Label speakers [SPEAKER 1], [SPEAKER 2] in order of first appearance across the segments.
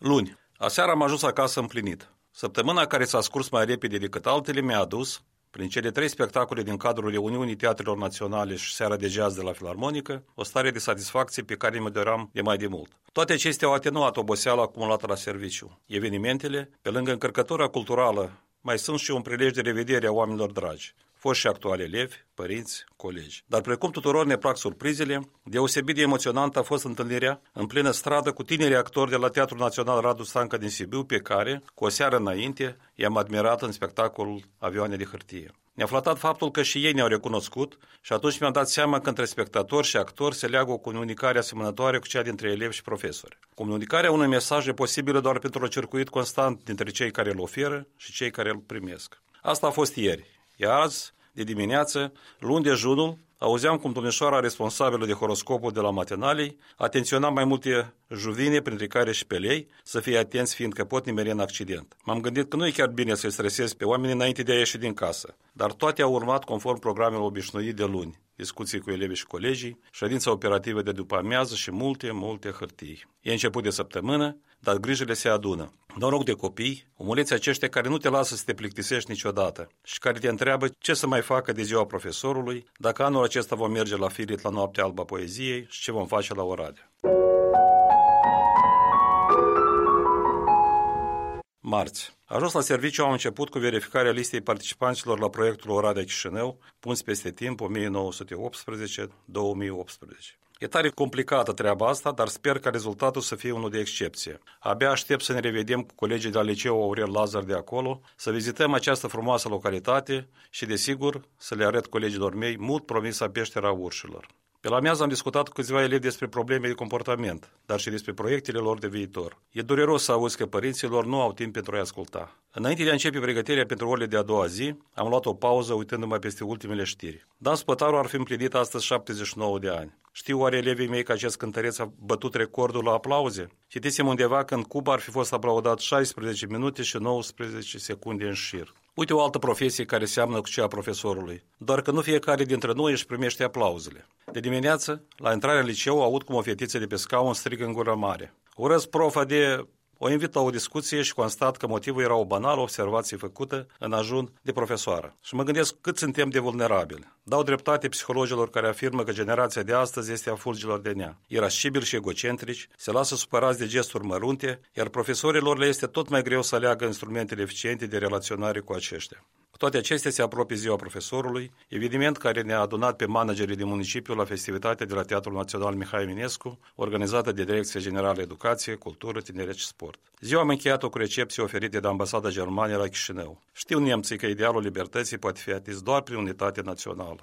[SPEAKER 1] Luni. Aseară am ajuns acasă împlinit. Săptămâna care s-a scurs mai repede decât altele mi-a adus, prin cele 3 spectacole din cadrul reuniunii Teatrelor Naționale și Seara de Jazz de la Filarmonică, o stare de satisfacție pe care mi-o doream de mai de mult. Toate acestea au atenuat oboseala acumulată la serviciu. Evenimentele, pe lângă încărcătura culturală, mai sunt și un prilej de revedere a oamenilor dragi, foști și actuali elevi, părinți, colegi. Dar precum tuturor ne plac surprizele, deosebit de emoționantă a fost întâlnirea în plină stradă cu tinerii actori de la Teatrul Național Radu Stanca din Sibiu, pe care, cu o seară înainte, i-am admirat în spectacolul Avioane de hârtie. Ne-a flatat faptul că și ei ne-au recunoscut și atunci mi-am dat seama că între spectatori și actori se leagă o comunicare asemănătoare cu cea dintre elevi și profesori. Comunicarea unui mesaj e posibilă doar pentru un circuit constant dintre cei care îl oferă și cei care îl primesc. Asta a fost ieri. Iar azi, de dimineață, luni dejunul, auzeam cum domnișoara responsabilă de horoscopul de la matinalii atenționa mai multe juvine, printre care și pe lei, să fie atenți fiindcă pot nimeri în accident. M-am gândit că nu e chiar bine să-i stresezi pe oameni înainte de a ieși din casă, dar toate au urmat conform programelor obișnuit de luni, discuții cu elevii și colegii, ședința operativă de după amiază și multe hârtii. E început de săptămână, dar grijile se adună. Noroc de copii, omuleții aceștia care nu te lasă să te plictisești niciodată și care te întreabă ce să mai facă de ziua profesorului, dacă anul acesta vom merge la Firit la Noaptea Albă a Poeziei și ce vom face la Oradea. Marți. Ajuns la serviciu, am început cu verificarea listei participanților la proiectul Oradea Chișinău, Punți peste timp 1918-2018. E tare complicată treaba asta, dar sper ca rezultatul să fie unul de excepție. Abia aștept să ne revedem cu colegii de la Liceul Aurel Lazar de acolo, să vizităm această frumoasă localitate și, desigur, să le arăt colegilor mei mult promisa Peștera Urșilor. Pe la amiază am discutat cu câțiva elevi despre probleme de comportament, dar și despre proiectele lor de viitor. E dureros să auzi că părinții lor nu au timp pentru a-i asculta. Înainte de a începe pregătirea pentru orele de a doua zi, am luat o pauză uitându-mă peste ultimele știri. Dan Spătaru ar fi împlinit astăzi 79 de ani. Știu oare elevii mei că acest cântăreț a bătut recordul la aplauze? Citisem undeva că în Cuba ar fi fost aplaudat 16 minute și 19 secunde în șir. Uite o altă profesie care seamănă cu cea a profesorului, doar că nu fiecare dintre noi își primește aplauzele. De dimineață, la intrarea în liceu, aud cum o fetiță de pe scaun strigă în gură mare: "Urăsc profa de..." O invit la o discuție și constat că motivul era o banală observație făcută în ajun de profesoară. Și mă gândesc cât suntem de vulnerabili. Dau dreptate psihologilor care afirmă că generația de astăzi este a fulgilor de nea. Irascibili și egocentrici, se lasă supărați de gesturi mărunte, iar profesorilor le este tot mai greu să aleagă instrumentele eficiente de relaționare cu aceștia. Cu toate acestea se apropie ziua profesorului, eveniment care ne-a adunat pe managerii din municipiu la festivitatea de la Teatrul Național Mihai Eminescu, organizată de Direcția Generală Educație, Cultură, Tineret și Sport. Ziua am încheiat-o cu recepții oferite de Ambasada Germaniei la Chișinău. Știu nemții că idealul libertății poate fi atins doar prin unitate națională.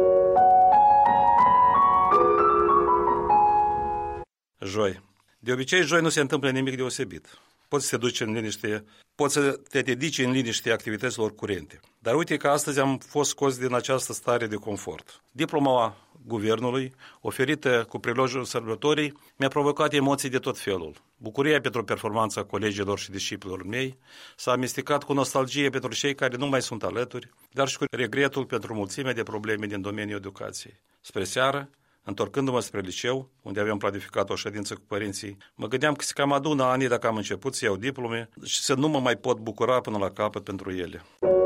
[SPEAKER 1] Joi. De obicei, joi nu se întâmplă nimic deosebit. Poți să te duci în liniște, poți să te dedici în liniște activităților curente. Dar uite că astăzi am fost scos din această stare de confort. Diploma guvernului, oferită cu prilejul sărbătorii, mi-a provocat emoții de tot felul. Bucuria pentru performanța colegilor și disciplilor mei s-a amestecat cu nostalgie pentru cei care nu mai sunt alături, dar și cu regretul pentru mulțimea de probleme din domeniul educației. Spre seară, întorcându-mă spre liceu, unde aveam planificat o ședință cu părinții, mă gândeam că se cam adună anii dacă am început să iau diplome și să nu mă mai pot bucura până la capăt pentru ele.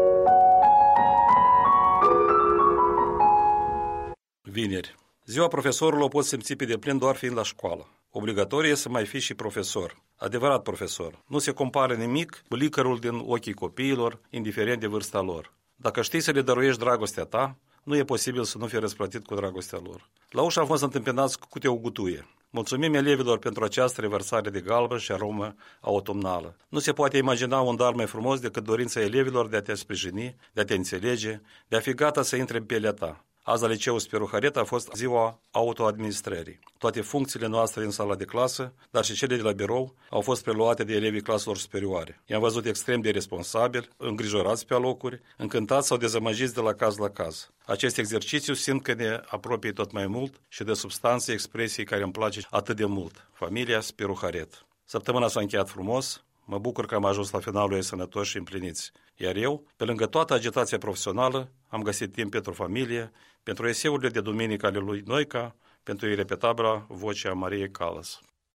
[SPEAKER 1] Vineri. Ziua profesorului o poți simți pe deplin doar fiind la școală. Obligatorie să mai fii și profesor. Adevărat profesor. Nu se compară nimic cu licărul din ochii copiilor, indiferent de vârsta lor. Dacă știi să le dăruiești dragostea ta, nu e posibil să nu fie răsplătit cu dragostea lor. La ușă am fost întâmpinați cu câte o gutuie. Mulțumim elevilor pentru această revărsare de galben și aromă autumnală. Nu se poate imagina un dar mai frumos decât dorința elevilor de a te sprijini, de a te înțelege, de a fi gata să intre în pielea ta. Azi la liceul Spiru Haret a fost ziua autoadministrării. Toate funcțiile noastre în sala de clasă, dar și cele de la birou, au fost preluate de elevii claselor superioare. I-am văzut extrem de responsabili, îngrijorați pe alocuri, încântați sau dezamăgiți de la caz la caz. Acest exercițiu simt că ne apropie tot mai mult și de substanțe expresiei care îmi place atât de mult. Familia Spiru Haret. Săptămâna s-a încheiat frumos. Mă bucur că am ajuns la finalul ei sănătoși și împliniți. Iar eu, pe lângă toată agitația profesională, am găsit timp pentru familie, pentru eseurile de duminică ale lui Noica, pentru irepetabila vocea Mariei Callas.